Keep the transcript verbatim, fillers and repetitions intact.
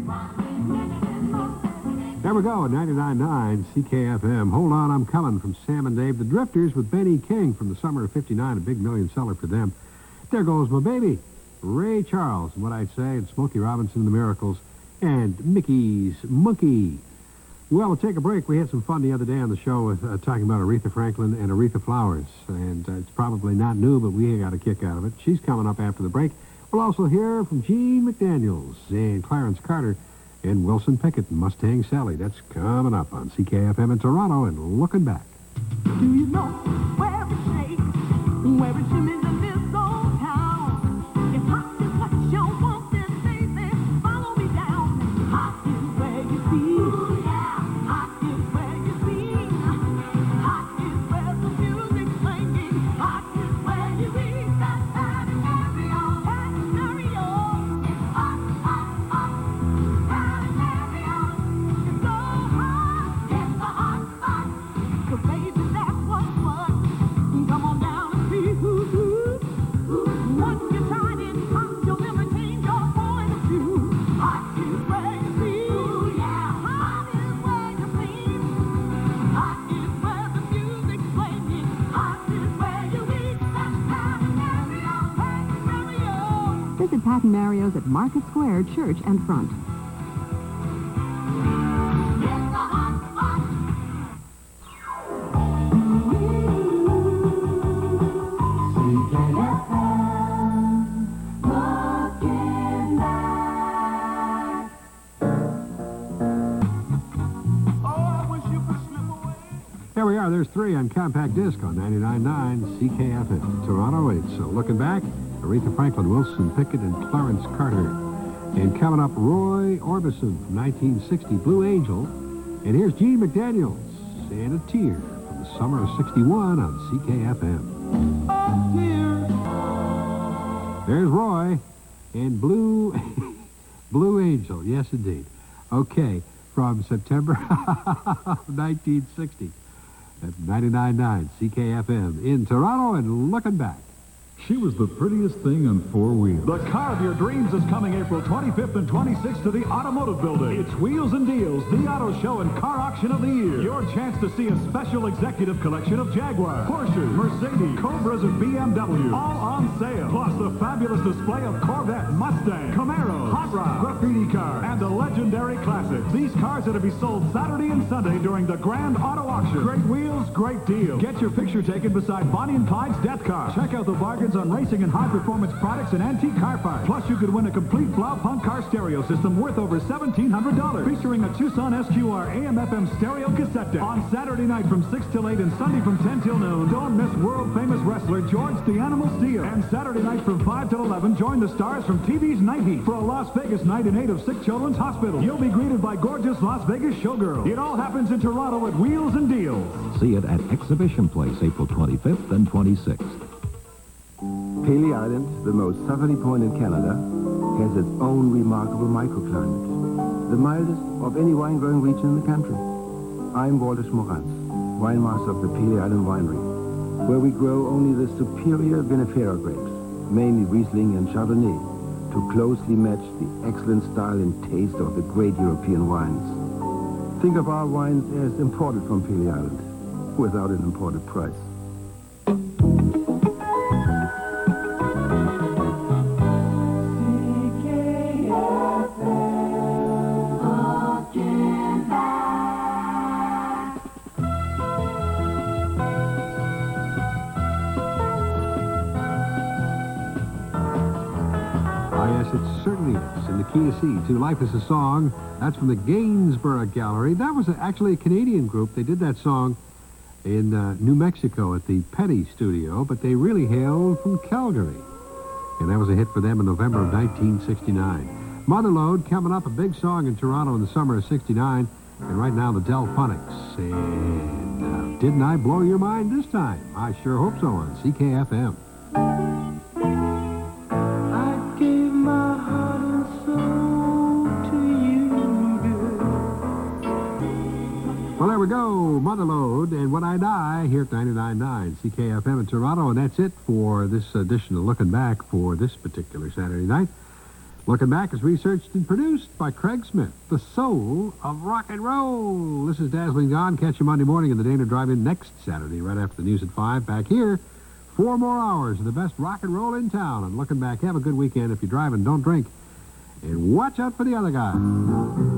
There we go, ninety-nine point nine C K F M. Hold on, I'm coming from Sam and Dave. The Drifters with Benny King from the summer of fifty-nine, a big million seller for them. There goes my baby, Ray Charles, and what I'd say, and Smokey Robinson and the Miracles, and Mickey's Monkey. Well, we'll take a break. We had some fun the other day on the show with uh, talking about Aretha Franklin and Aretha Flowers, and uh, it's probably not new, but we got a kick out of it. She's coming up after the break. We'll also hear from Gene McDaniels and Clarence Carter and Wilson Pickett and Mustang Sally. That's coming up on C K F M in Toronto and Looking Back. Do you know where it shakes, where it shimmers in this old town? It's hot, it's what you want, this baby. Follow me down. Hot is where you see. Ooh, yeah. Hot is where you sing. Hot is where the music's playing. Hot is where you read that bad stereo. Bad stereo. It's hot, hot, hot. Bad stereo. It's so hot. It's the hot spot. So baby, that's what's what. Come on down and see who's who. Once you tried it, hot, you'll never change your point of view. Hot is where you see. Ooh, yeah. Hot is where you sing. Hot is where the music's playing. Hot is where you reach that Patton Mario's, Patton Mario's. Visit Patton Mario's at Market Square, Church and Front. It's the hot spot. There we are. There's three on compact disc on ninety-nine point nine C K F M. Toronto, it's uh, Looking Back. Aretha Franklin, Wilson Pickett, and Clarence Carter. And coming up, Roy Orbison from nineteen sixty, Blue Angel. And here's Gene McDaniels and A Tear from the summer of sixty-one on C K F M. There's Roy and Blue Blue Angel. Yes, indeed. Okay, from September nineteen sixty at ninety-nine point nine C K F M in Toronto and Looking Back. She was the prettiest thing on four wheels. The car of your dreams is coming April twenty-fifth and twenty-sixth to the Automotive Building. It's Wheels and Deals, the auto show and car auction of the year. Your chance to see a special executive collection of Jaguar, Porsche, Mercedes, Cobras, and B M W. All on sale. Plus the fabulous display of Corvette, Mustang, Camaro, Hot Rod, graffiti car, and the legendary classics. These cars are to be sold Saturday and Sunday during the Grand Auto Auction. Great wheels, great deal. Get your picture taken beside Bonnie and Clyde's death car. Check out the bargains on racing and high-performance products and antique car parts. Plus, you could win a complete Blaupunk car stereo system worth over seventeen hundred dollars, featuring a Tucson S Q R A M F M stereo cassette deck. On Saturday night from six till eight and Sunday from ten till noon, don't miss world-famous wrestler George the Animal Steele. And Saturday night from five till eleven, join the stars from T V's Night Heat for a Las Vegas night in aid of Sick Children's Hospital. You'll be greeted by gorgeous Las Vegas showgirls. It all happens in Toronto at Wheels and Deals. See it at Exhibition Place, April twenty-fifth and twenty-sixth. Paley Island, the most southerly point in Canada, has its own remarkable microclimate, the mildest of any wine-growing region in the country. I'm Walter Schmoranz, winemaster of the Paley Island Winery, where we grow only the superior vinifera grapes, mainly Riesling and Chardonnay, to closely match the excellent style and taste of the great European wines. Think of our wines as imported from Paley Island, without an imported price. It certainly is. In the key of C, to Life is a Song. That's from the Gainsborough Gallery. That was actually a Canadian group. They did that song in uh, New Mexico at the Petty Studio, but they really hailed from Calgary. And that was a hit for them in November of nineteen sixty-nine. Motherlode coming up, a big song in Toronto in the summer of sixty-nine. And right now, the Delphonics. And uh, didn't I blow your mind this time? I sure hope so on C K F M. Well, there we go, Motherlode, and When I Die, here at ninety-nine point nine C K F M in Toronto, and that's it for this edition of Looking Back for this particular Saturday night. Looking Back is researched and produced by Craig Smith, the soul of rock and roll. This is Dazzling Gone. Catch you Monday morning in the Dana Drive-In next Saturday, right after the news at five. Back here, four more hours of the best rock and roll in town. And Looking Back, have a good weekend. If you're driving, don't drink. And watch out for the other guy.